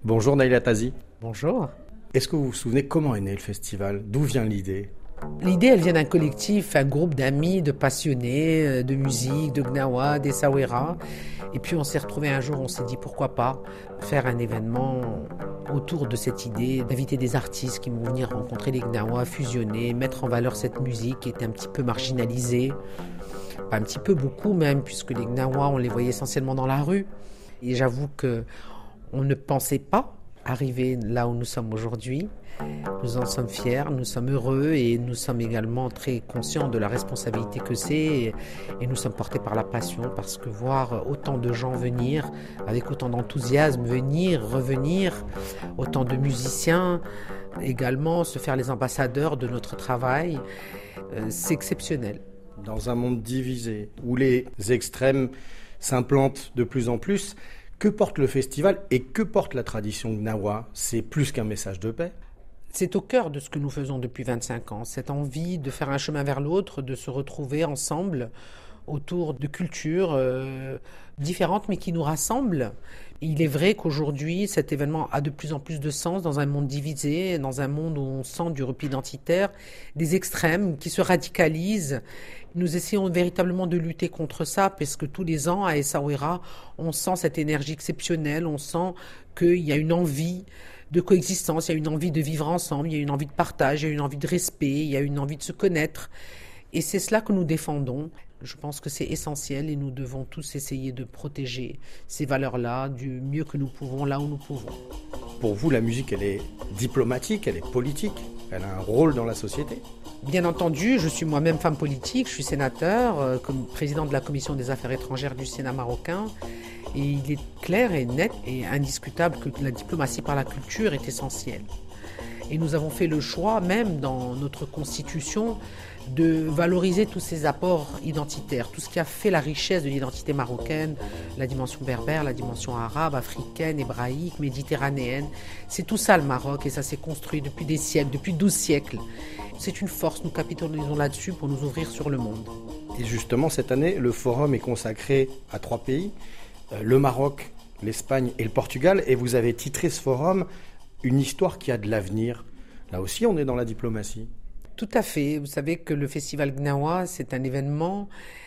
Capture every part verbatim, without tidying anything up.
Bonjour Naila Tazi. Bonjour. Est-ce que vous vous souvenez comment est né le festival? D'où vient l'idée? L'idée, elle vient d'un collectif, un groupe d'amis, de passionnés de musique, de gnawa, d'essaouira. Et puis on s'est retrouvés un jour, on s'est dit pourquoi pas faire un événement autour de cette idée, d'inviter des artistes qui vont venir rencontrer les gnawa, fusionner, mettre en valeur cette musique qui était un petit peu marginalisée. Pas un petit peu, beaucoup même, puisque les gnawa, on les voyait essentiellement dans la rue. Et j'avoue que on ne pensait pas arriver là où nous sommes aujourd'hui. Nous en sommes fiers, nous sommes heureux et nous sommes également très conscients de la responsabilité que c'est et, et nous sommes portés par la passion parce que voir autant de gens venir avec autant d'enthousiasme, venir, revenir, autant de musiciens également se faire les ambassadeurs de notre travail, euh, c'est exceptionnel. Dans un monde divisé où les extrêmes s'implantent de plus en plus, que porte le festival et que porte la tradition gnawa? C'est plus qu'un message de paix. C'est au cœur de ce que nous faisons depuis vingt-cinq ans, cette envie de faire un chemin vers l'autre, de se retrouver ensemble autour de cultures euh, différentes mais qui nous rassemblent. Il est vrai qu'aujourd'hui, cet événement a de plus en plus de sens dans un monde divisé, dans un monde où on sent du repli identitaire, des extrêmes qui se radicalisent. Nous essayons véritablement de lutter contre ça parce que tous les ans à Essaouira, on sent cette énergie exceptionnelle, on sent qu'il y a une envie de coexistence, il y a une envie de vivre ensemble, il y a une envie de partage, il y a une envie de respect, il y a une envie de se connaître. Et c'est cela que nous défendons. Je pense que c'est essentiel et nous devons tous essayer de protéger ces valeurs-là du mieux que nous pouvons, là où nous pouvons. Pour vous, la musique, elle est diplomatique, elle est politique, elle a un rôle dans la société? Bien entendu, je suis moi-même femme politique, je suis sénateur, euh, comme président de la Commission des affaires étrangères du Sénat marocain. Et il est clair et net et indiscutable que la diplomatie par la culture est essentielle. Et nous avons fait le choix, même dans notre constitution, de valoriser tous ces apports identitaires, tout ce qui a fait la richesse de l'identité marocaine, la dimension berbère, la dimension arabe, africaine, hébraïque, méditerranéenne. C'est tout ça le Maroc et ça s'est construit depuis des siècles, depuis douze siècles. C'est une force, nous capitalisons là-dessus pour nous ouvrir sur le monde. Et justement, cette année, le forum est consacré à trois pays, le Maroc, l'Espagne et le Portugal. Et vous avez titré ce forum « Une histoire qui a de l'avenir ». Là aussi, on est dans la diplomatie. Tout à fait. Vous savez que le Festival Gnawa, c'est un événement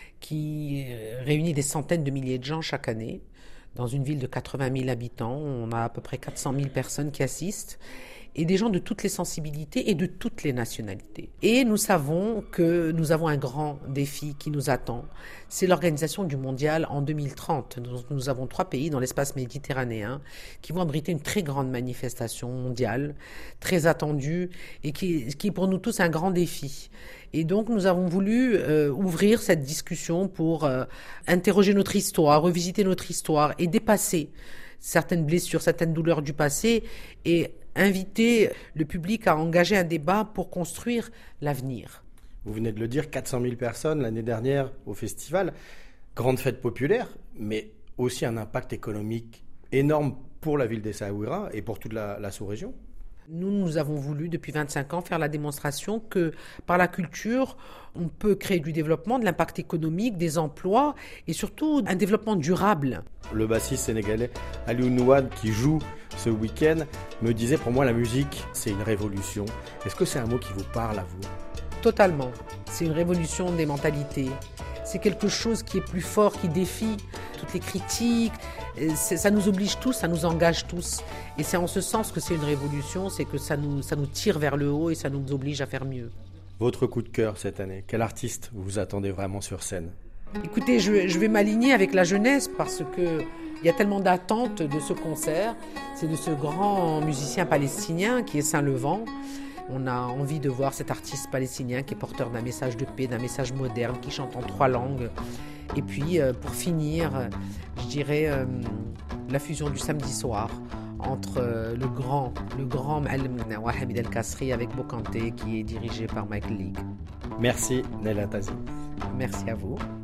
qui réunit des centaines de milliers de gens chaque année. Dans une ville de quatre-vingt mille habitants, on a à peu près quatre cent mille personnes qui assistent et des gens de toutes les sensibilités et de toutes les nationalités. Et nous savons que nous avons un grand défi qui nous attend. C'est l'organisation du mondial en deux mille trente. Nous, nous avons trois pays dans l'espace méditerranéen qui vont abriter une très grande manifestation mondiale, très attendue et qui, qui est pour nous tous un grand défi. Et donc nous avons voulu euh, ouvrir cette discussion pour euh, interroger notre histoire, revisiter notre histoire et dépasser certaines blessures, certaines douleurs du passé et inviter le public à engager un débat pour construire l'avenir. Vous venez de le dire, quatre cent mille personnes l'année dernière au festival. Grande fête populaire, mais aussi un impact économique énorme pour la ville d'Essaouira et pour toute la, la sous-région. Nous, nous avons voulu depuis vingt-cinq ans faire la démonstration que par la culture, on peut créer du développement, de l'impact économique, des emplois et surtout un développement durable. Le bassiste sénégalais Aliou Nouad qui joue ce week-end me disait pour moi la musique c'est une révolution. Est-ce que c'est un mot qui vous parle à vous? Totalement. C'est une révolution des mentalités. C'est quelque chose qui est plus fort, qui défie toutes les critiques. C'est, ça nous oblige tous, ça nous engage tous. Et c'est en ce sens que c'est une révolution, c'est que ça nous, ça nous tire vers le haut et ça nous oblige à faire mieux. Votre coup de cœur cette année, quel artiste vous attendez vraiment sur scène? Écoutez, je, je vais m'aligner avec la jeunesse parce que il y a tellement d'attentes de ce concert. C'est de ce grand musicien palestinien qui est Saint-Levant. On a envie de voir cet artiste palestinien qui est porteur d'un message de paix, d'un message moderne, qui chante en trois langues. Et puis, euh, pour finir, euh, je dirais euh, la fusion du samedi soir entre euh, le grand, le grand Ma'alem Gnawa Hamid El Kasri avec Bokanté qui est dirigé par Michael League. Merci Naila Tazi. Merci à vous.